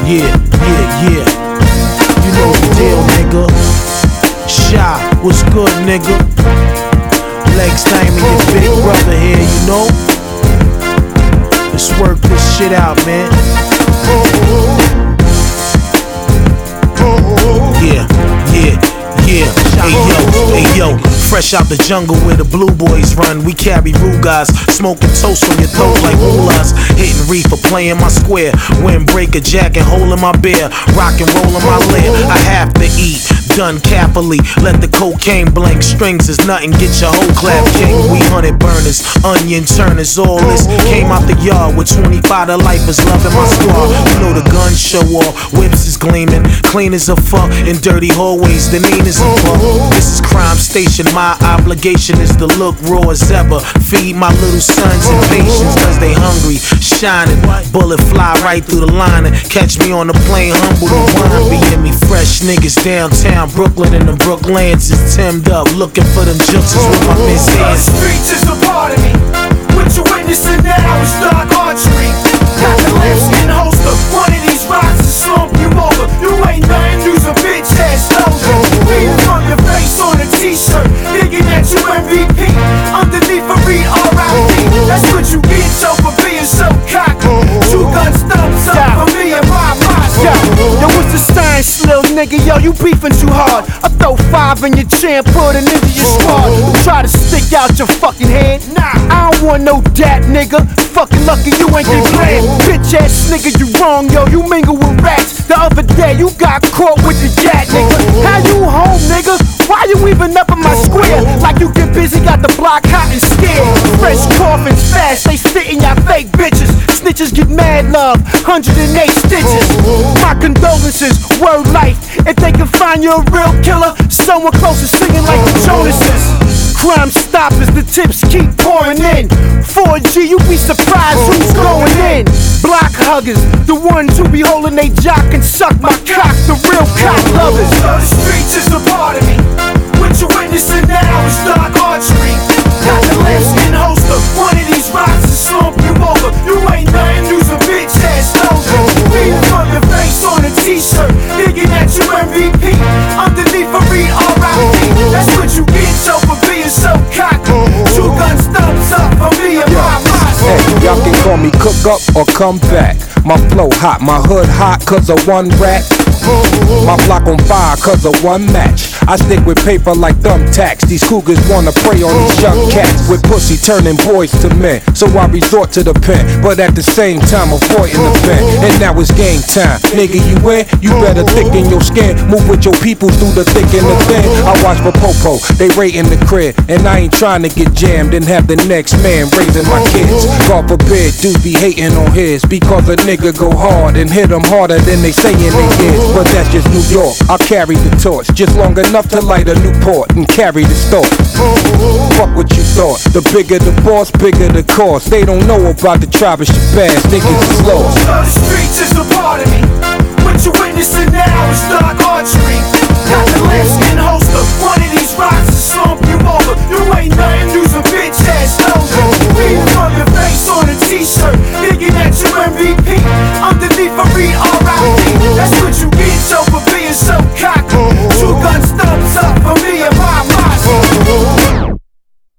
Yeah. You know the deal, nigga. Shy, what's good, nigga? Legs time and your big brother here, you know? Let's work this shit out, man. Yeah. Hey yo, fresh out the jungle where the blue boys run. We carry Rugas, smoking toast from your throat like mullahs. Hitting reefer, playing my square. Windbreaker jacket, holding my beer. Rock and rollin' my lair. I have to eat, done carefully. Let the cocaine blank, strings is nothing. Get your whole clap king. We hunted burners, onion turners. All this came out the yard with 25 to lifers loving my squad. You know the guns show off, whips is gleaming. Clean as a fuck in dirty hallways, the mean as a fuck. This is Crime Station, my obligation is to look raw as ever. Feed my little sons and patience cause they hungry, shining. Bullet fly right through the line and catch me on the plane, humble to wine. Be in me fresh niggas downtown Brooklyn and the Brooklands is timmed up, looking for them juxes with my Miss hands. The streets is a part of me. What you witnessing now is dark archery. Got the lambskin holster. One of these rocks will slump you over. You ain't nothing, you's a bitch ass soldier. Reading from your face on a t-shirt, thinking that you MVP. Underneath a read R.I.P. That's what you get, so for being so cocky. Two guns thumbs up for me and my yo, what's the science, little nigga? Yo, you beefing too hard. I throw 5 in your chin, put it into your squad. Try to stick out your fucking head. Nah, I don't want no dat, nigga. Fucking lucky you ain't get glad. Bitch ass nigga, you wrong, yo. You mingle with rats. The other day you got caught with the gat, nigga. How you home, nigga? Why you even up in my square? Like you get busy, got the block hot and scared. Fresh coffins fast, they spitting y'all fake bitches. Snitches get mad love, 108 stitches. My condolences, word life. If they can find you a real killer, someone close to singing like the Jonases. Crime stoppers, the tips keep pouring in. 4G, you be surprised who's going in. Block huggers, the ones who be holding they jock and suck my cock, the real cock lovers. The streets is a part of me. What you witnessing now is dark archery. Got the lambskin holster. One of these rocks will slump you over. You ain't nothing, you's a bitch ass soldier. Reading from your face on a t-shirt, thinking that you MVP. Underneath a read R.I.P. That's what you get, so for being so cocky. Two guns thumbs up for me and my Hey, y'all can call me cook up or come back. My flow hot, my hood hot cause of one rat. My block on fire cause of one match. I stick with paper like thumbtacks. These cougars wanna prey on these young cats with pussy turning boys to men. So I resort to the pen, but at the same time avoiding the pen. And now it's game time. Nigga, you in? You better thicken your skin. Move with your people through the thick and the thin. I watch for Popo, they raiding the crib. And I ain't trying to get jammed and have the next man raising my kids. God forbid, dudes be hating on his. Because a nigga go hard and hit them harder than they saying they is. But that's just New York, I carry the torch just long enough to light a Newport and carry the store. Fuck what you thought, the bigger the boss, bigger the cost. They don't know about the tribe of Shabazz, niggas is lost. The streets is a part of me. What you witnessing now is dark archery. Got the lambskin holster. One of these rocks will slump you over. You ain't nothing, you's a bitch ass